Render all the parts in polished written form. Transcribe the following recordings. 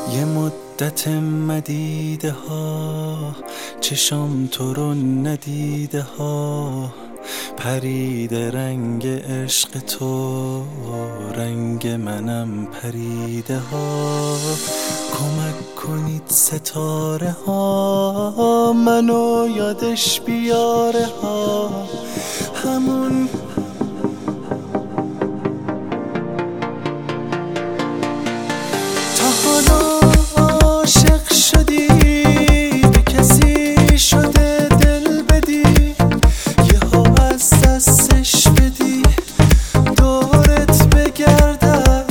یه مدت مدیده ها چشام تو رو ندیده ها، پریده رنگ عشق تو، رنگ منم پریده ها. کمک کنید ستاره ها منو یادش بیاره ها، همون تا حالا عاشق شدی به کسی شده دل بدی، یهو از دستش بدی دورت بگردم.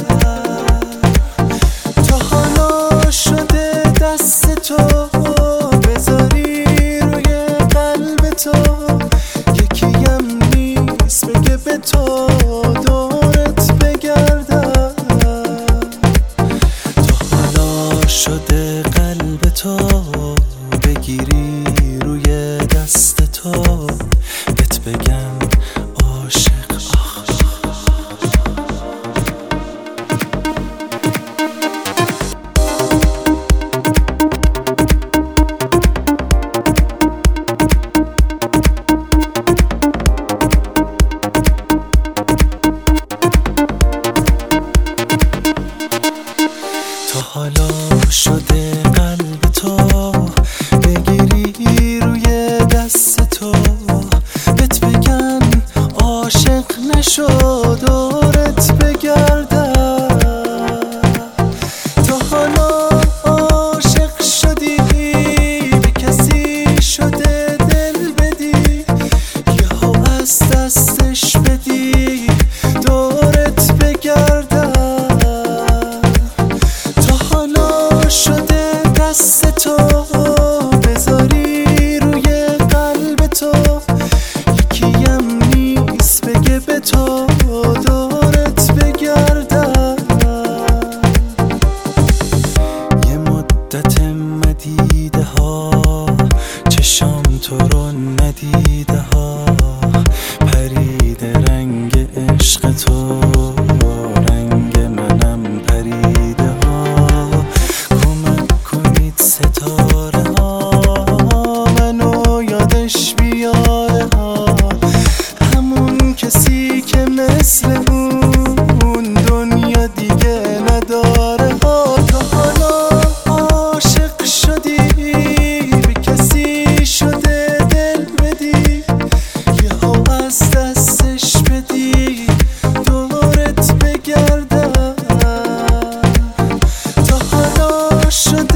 تا حالا شده دست تو بذاری روی قلب تو، یکیم نیست بگه به تو دورت بگردم. شده قلب تو بگیری روی دست تو، بهت بگم عاشق. تا حالا شده قلب تو بگیری روی دست تو، بهت بگم عاشق نشو دورت بگردم. تا حالا عاشق شدی به کسی شده دل بدی، یهو از دستش بدی دورت بگردم. شده دست تو بذاری روی قلب تو، یکیم نیست بگه به تو دورت بگردم. یه مدت مدیده ها چشام تو رو ندیده ها، پریده رنگ عشق تو، رنگ منم پریده ها. ستاره ها منو یادش بیاره ها، همون کسی که مثل اون دنیا دیگه نداره ها. تا حالا عاشق شدی به کسی شده دل بدی، یهو از دستش بدی دورت بگردم. تا حالا شده